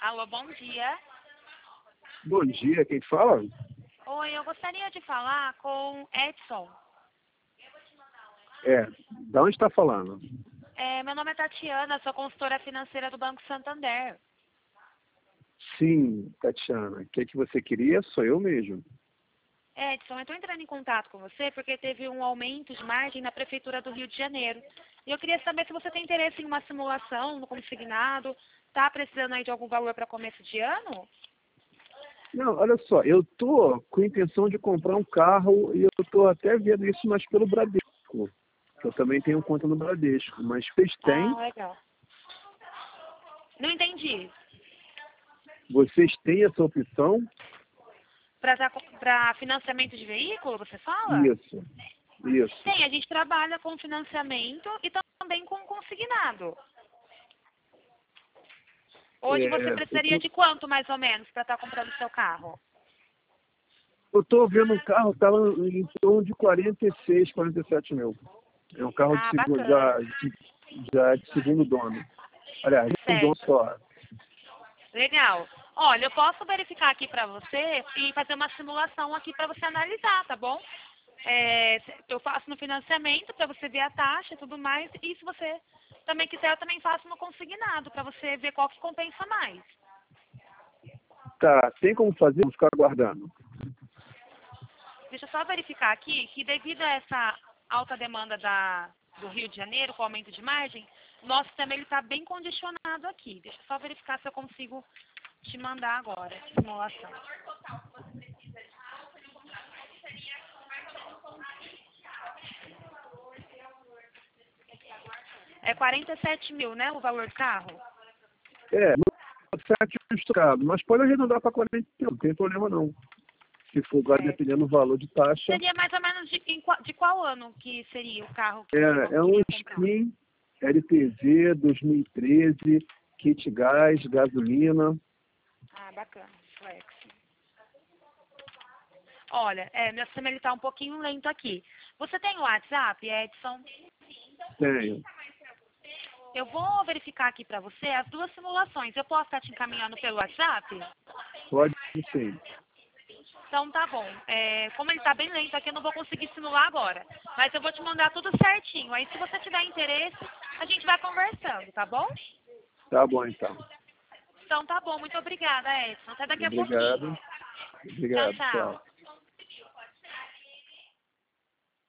Alô, bom dia. Bom dia, quem fala? Oi, eu gostaria de falar com Edson. Da onde está falando? Meu nome é Tatiana, sou consultora financeira do Banco Santander. Sim, Tatiana, o que você queria? Sou eu mesmo. Edson, eu estou entrando em contato com você porque teve um aumento de margem na Prefeitura do Rio de Janeiro. E eu queria saber se você tem interesse em uma simulação no consignado, está precisando aí de algum valor para começo de ano? Não, olha só, eu tô com a intenção de comprar um carro e eu tô até vendo isso, mas pelo Bradesco. Que eu também tenho conta no Bradesco, mas vocês Ah, têm? legal. Não entendi. Vocês têm essa opção? Para financiamento de veículo, você fala? Isso, isso. Sim, a gente trabalha com financiamento e também com consignado. Hoje você É, precisaria de quanto, mais ou menos, para estar comprando seu carro? eu tô vendo um carro, tá em torno de 46, 47 mil. É um carro de Ah, segundo, bacana. já de segundo dono. Aliás, de um dono Certo. só. Legal. Olha, eu posso verificar aqui para você e fazer uma simulação aqui para você analisar, tá bom? Eu faço no financiamento para você ver a taxa e tudo mais. E se você também quiser, eu também faço no consignado para você ver qual que compensa mais. Tá, tem como fazer? Vamos ficar aguardando. Deixa eu só verificar aqui que devido a essa alta demanda do Rio de Janeiro, com o aumento de margem, nosso sistema está bem condicionado aqui. Deixa eu só verificar se eu consigo te mandar agora a simulação. É 47 mil, né, o valor do carro? Não certo estourado, mas pode arredondar para 40, não tem problema não. Se for agora Certo. dependendo do valor de taxa, Seria mais ou menos de qual ano que seria o carro que você é um queria comprar? Spin LTZ 2013, kit gás, gasolina. Ah, bacana. Flex. Olha, meu sistema está um pouquinho lento aqui. Você tem o WhatsApp, Edson? Tenho. Eu vou verificar aqui para você as duas simulações. Eu posso estar te encaminhando pelo WhatsApp? Pode sim. Então tá bom. Como ele está bem lento aqui, eu não vou conseguir simular agora. Mas eu vou te mandar tudo certinho. Aí se você tiver interesse, a gente vai conversando, tá bom? Tá bom então. Então tá bom. Muito obrigada, Edson. Até daqui a pouquinho. Obrigado. Tchau, Obrigado, tchau. tchau.